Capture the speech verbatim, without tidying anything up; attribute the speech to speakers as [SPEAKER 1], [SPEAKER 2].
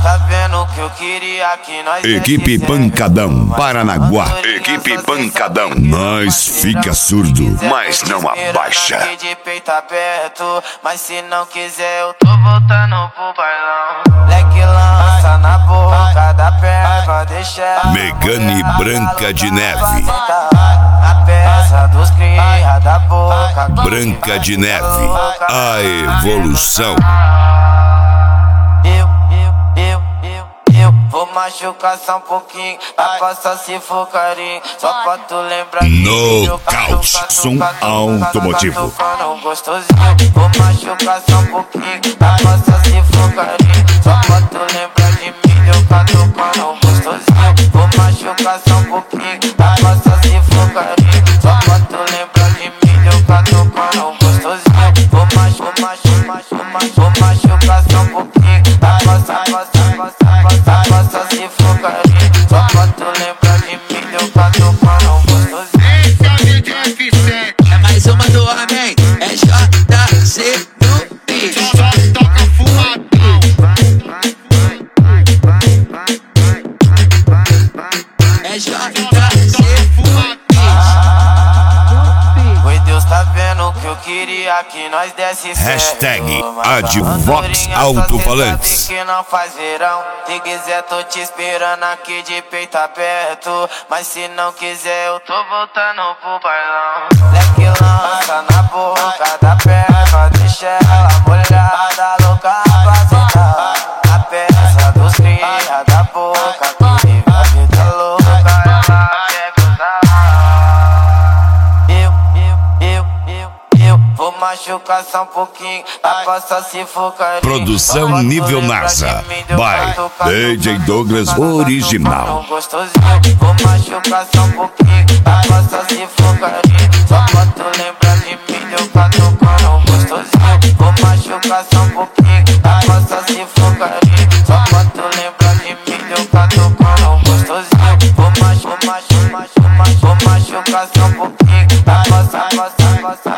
[SPEAKER 1] Tá vendo que eu queria que nós
[SPEAKER 2] Equipe Pancadão, Paranaguá. Equipe Pancadão. Nós fica surdo, mas não abaixa.
[SPEAKER 1] De peito aberto, mas se não quiser eu tô voltando pro bailão. Leque lança na boca da perna, deixa
[SPEAKER 2] Megane Branca de Neve.
[SPEAKER 1] a peça dos cria da boca.
[SPEAKER 2] Branca de Neve, a evolução.
[SPEAKER 1] Eu, eu, eu, eu, eu vou machucar só um pouquinho, a passa se for carinho, só pra tu lembrar de mim.
[SPEAKER 2] Nocaute, som automotivo.
[SPEAKER 1] Gostosinho, vou machucar só um pouquinho, a passa se for carinho, só pra tu lembrar de mim. Eu catucando gostosinho, vou machucar só um pouquinho, a passa se for carinho, só pra tu lembrar de mim. Eu catucando gostosinho, vou machucar, vou machucar, vou machucar só um pouquinho, a passa, passa, passa, passa, passa se for carinho, só pra tu lembrar de mim. Eu catucando gostosinho.
[SPEAKER 3] Esse é o D J F sete.
[SPEAKER 4] É mais uma do homem, é J C no beat.
[SPEAKER 3] Só toca fumadão.
[SPEAKER 4] É J
[SPEAKER 3] Toca
[SPEAKER 4] C
[SPEAKER 3] fumadão.
[SPEAKER 1] Oi, Deus tá vendo que eu queria que nós desse certo.
[SPEAKER 2] Hashtag
[SPEAKER 1] Mas
[SPEAKER 2] Advox
[SPEAKER 1] andorinha, só
[SPEAKER 2] Alto-Falantes.
[SPEAKER 1] cê sabe que não faz verão. Se quiser tô te esperando aqui de peito aberto, mas se não quiser eu tô voltando pro bailão. Leque lança na boca da perna, deixa ela molhada, louca pra sentar. A peça dos cria da boca, que vive a vida louca, ela quer gozar. Eu, eu, eu, eu, eu vou machucar só um pouquinho, a passa se for carinho.
[SPEAKER 2] Produção nível NASA. By D J Douglas Original.
[SPEAKER 1] Gostosinho, vou machucar só um pouquinho, a passa se for carinho, só pra tu lembrar de mim. Eu catucando gostosinho, vou machucar só um pouquinho, a passa se for carinho, só pra tu lembrar de mim. Eu catucando gostosinho, vou machucar, vou machucar, vou machucar só um pouquinho, a passa, passa, passa.